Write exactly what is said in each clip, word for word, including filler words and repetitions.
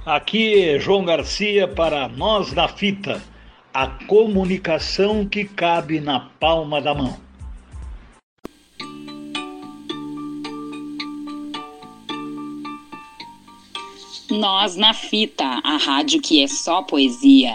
Aqui é João Garcia para Nós na Fita, a comunicação que cabe na palma da mão. Nós na Fita, a rádio que é só poesia.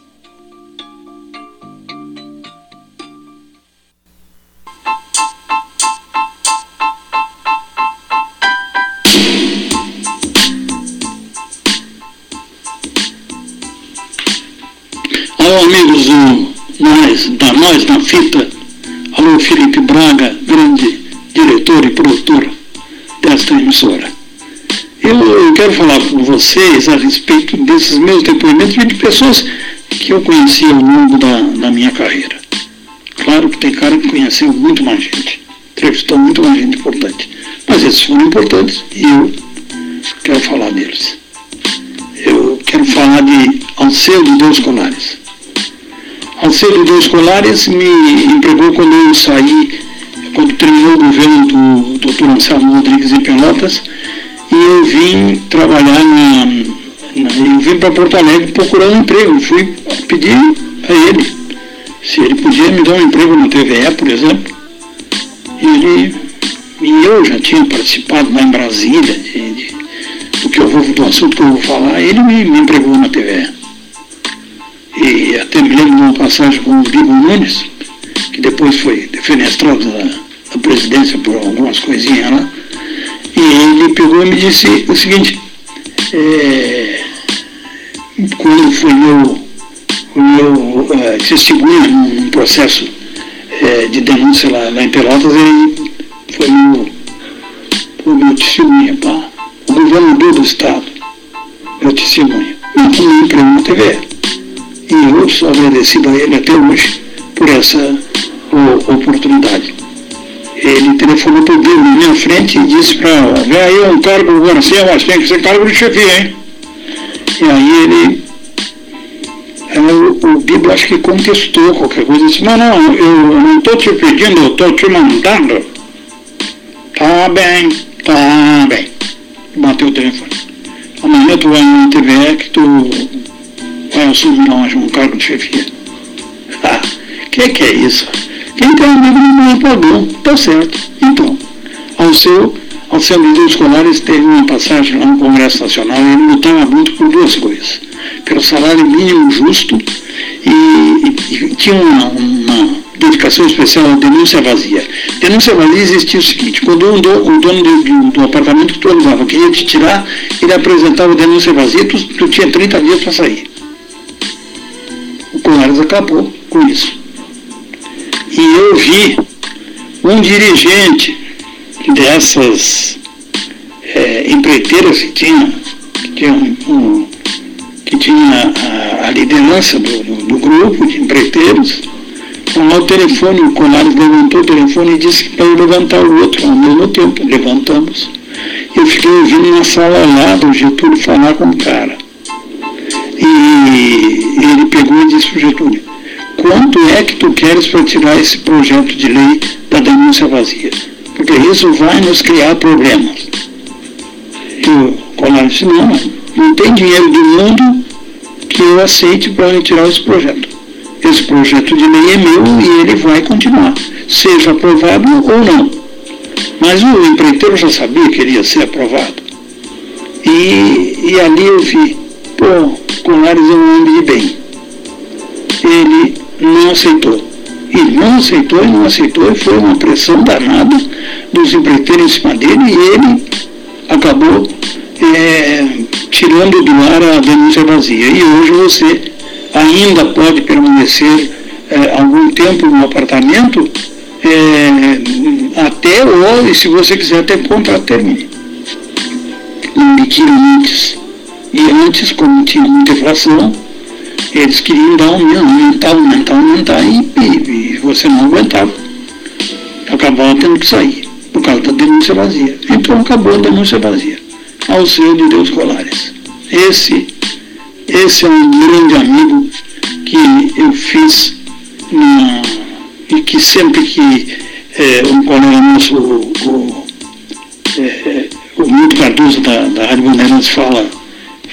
Alô, amigos do nós, da Nós na Fita. Alô, Felipe Braga, grande diretor e produtor desta emissora. Eu, eu quero falar com vocês a respeito desses meus depoimentos de pessoas que eu conheci ao longo da, da minha carreira. Claro que tem cara que conheceu muito mais gente, entrevistou muito mais gente importante, mas esses foram importantes e eu quero falar deles. Eu quero falar de Alceu de Deus Colares. Alceu de Deus Colares me empregou quando eu saí, quando terminou o governo do doutor Anselmo Rodrigues em Pelotas, e eu vim trabalhar na, na eu vim para Porto Alegre procurar um emprego. Eu fui pedir a ele se ele podia me dar um emprego no T V E, por exemplo. E, ele, e eu já tinha participado lá em Brasília de, de, do, que eu vou, do assunto que eu vou falar. Ele me, me empregou na T V E. E até me lembro de uma passagem com o Bibo Nunes, que depois foi defenestrado da, da presidência por algumas coisinhas lá. E ele pegou e me disse o seguinte, é, quando foi meu, o meu é, testemunha num processo é, de denúncia lá, lá em Pelotas, ele foi meu, foi meu testemunha, pá, o governador do estado, meu testemunha, e me empregou na T V E. E eu sou agradecido a ele até hoje por essa o, oportunidade. Ele telefonou para o Bibo na minha frente e disse para ela, vem aí um cargo do Garcia, mas tem que ser cargo de chefia, hein? E aí ele, ela, o, o Bibo acho que contestou qualquer coisa, disse, não, não, eu não estou te pedindo, eu estou te mandando. Tá bem, tá bem. Bateu o telefone. Amanhã tu vai na T V E que tu vai assumir um cargo de chefia. Ah, que que é isso? Quem tem amigo não é pagão, tá certo. Então, Alceu, Alceu de Deus Colares teve uma passagem lá no Congresso Nacional e ele lutava muito por duas coisas. Pelo salário mínimo justo e, e, e tinha uma, uma dedicação especial à denúncia vazia. Denúncia vazia existia o seguinte, quando um do, o dono do, do, do apartamento que tu alugava queria te tirar, ele apresentava a denúncia vazia e tu, tu tinha trinta dias para sair. O Colares acabou com isso. E eu vi um dirigente dessas é, empreiteiras que tinha, que tinha, um, que tinha a, a liderança do, do, do grupo de empreiteiros, falou o telefone, o Colares levantou o telefone e disse que para eu levantar o outro ao mesmo tempo. Levantamos. Eu fiquei ouvindo na sala lá do Getúlio falar com o cara. E ele pegou e disse para o Getúlio, quanto é que tu queres para tirar esse projeto de lei da denúncia vazia? Porque isso vai nos criar problemas. E o Colares disse, não, não tem dinheiro do mundo que eu aceite para retirar esse projeto. Esse projeto de lei é meu e ele vai continuar, seja aprovado ou não. Mas o empreiteiro já sabia que ele ia ser aprovado. E, e ali eu vi, pô, Colares é um homem de bem. Ele não aceitou. E não aceitou, e não aceitou, e foi uma pressão danada dos empreiteiros em cima dele, e ele acabou é, tirando do ar a denúncia vazia. E hoje você ainda pode permanecer é, algum tempo no apartamento, é, até, ou, e se você quiser, até que o contrato termine. Não me tira antes. E antes, como tinha muita inflação, eles queriam dar um aumentar, aumentar, aumentar, e, e, e você não aguentava. Acabava tendo que sair, por causa da denúncia vazia. Então acabou a denúncia vazia. Alceu de Deus Colares. Esse, esse é um grande amigo que eu fiz na, e que sempre que é, um colega nosso, o, o, é, o Milton Cardoso da, da Rádio Bandeirantes fala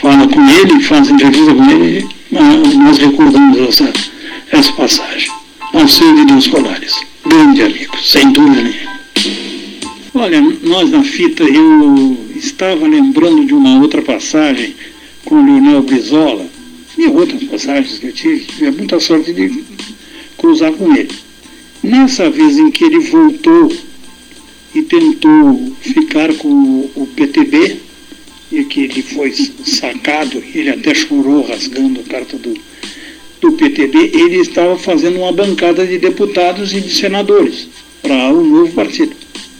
fala com ele, faz entrevista com ele, nós recordamos essa, essa passagem. Alceu de Deus Colares, grande amigo, sem dúvida nenhuma. Olha, nós na fita, eu estava lembrando de uma outra passagem com o Leonel Brizola, e outras passagens que eu tive, tive muita sorte de cruzar com ele. Nessa vez em que ele voltou e tentou ficar com o P T B, e que ele foi sacado, ele até chorou rasgando a carta do, do P T B, ele estava fazendo uma bancada de deputados e de senadores para o novo partido.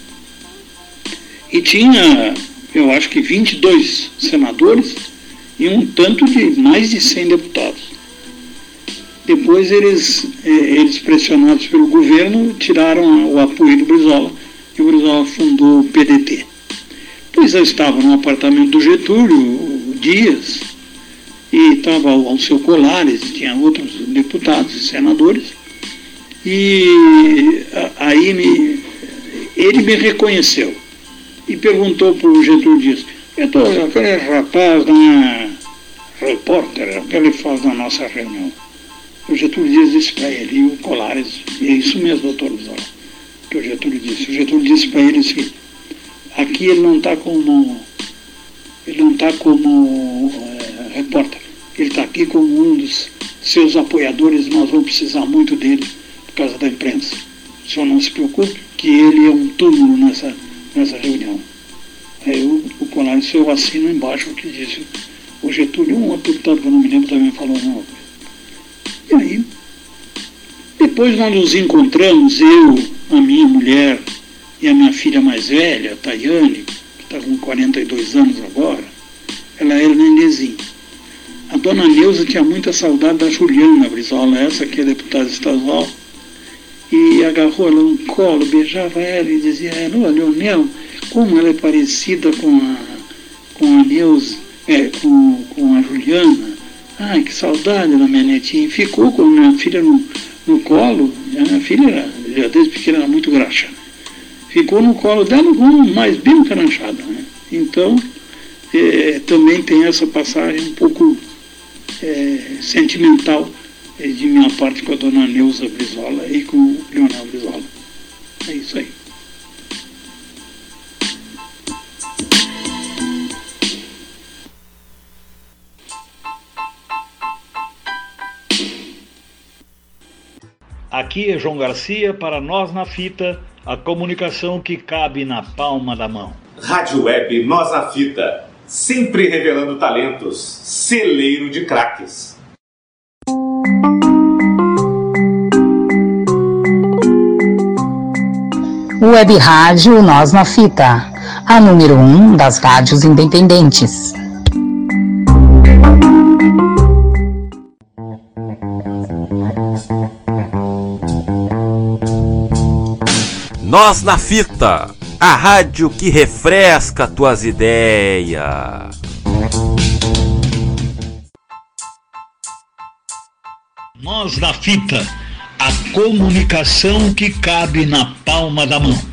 E tinha, eu acho que vinte e dois senadores e um tanto de mais de cem deputados. Depois eles, eles pressionados pelo governo, tiraram o apoio do Brizola, e o Brizola fundou o P D T. Pois eu estava no apartamento do Getúlio Dias, e estava o Alceu Colares, tinha outros deputados e senadores, e aí me, ele me reconheceu e perguntou para o Getúlio Dias: Getúlio, aquele rapaz da repórter, aquele faz da nossa reunião. O Getúlio Dias disse para ele, e o Colares, e é isso mesmo, doutor Brizola, que o Getúlio disse. O Getúlio disse para ele assim: aqui ele não está como, ele não está como é, repórter, ele está aqui como um dos seus apoiadores, nós vamos precisar muito dele por causa da imprensa. O senhor não se preocupe, que ele é um túmulo nessa, nessa reunião. Aí o, o Colares, eu assino embaixo o que disse o Getúlio, um outro deputado que eu não me lembro também falou não. E aí, depois nós nos encontramos, eu, a minha mulher e a minha filha mais velha, a Tayane, que está com quarenta e dois anos agora, ela era nenenzinha. A dona Neuza tinha muita saudade da Juliana Brizola, essa que é deputada estadual, e agarrou ela no colo, beijava ela e dizia: olha, Leonel, como ela é parecida com a, com a Neuza, é, com, com a Juliana. Ai, que saudade da minha netinha. Ficou com a minha filha no, no colo. A minha filha, era, já desde pequena, era muito graxa. Ficou no colo dela, mais bem caranchada. Né? Então, é, também tem essa passagem um pouco é, sentimental é, de minha parte com a dona Neuza Brizola e com o Leonel Brizola. É isso aí. Aqui é João Garcia, para Nós na Fita, a comunicação que cabe na palma da mão. Rádio Web Nós na Fita, sempre revelando talentos, celeiro de craques. Web Rádio Nós na Fita, a número um das rádios independentes. Nós na Fita, a rádio que refresca tuas ideias. Nós na Fita, a comunicação que cabe na palma da mão.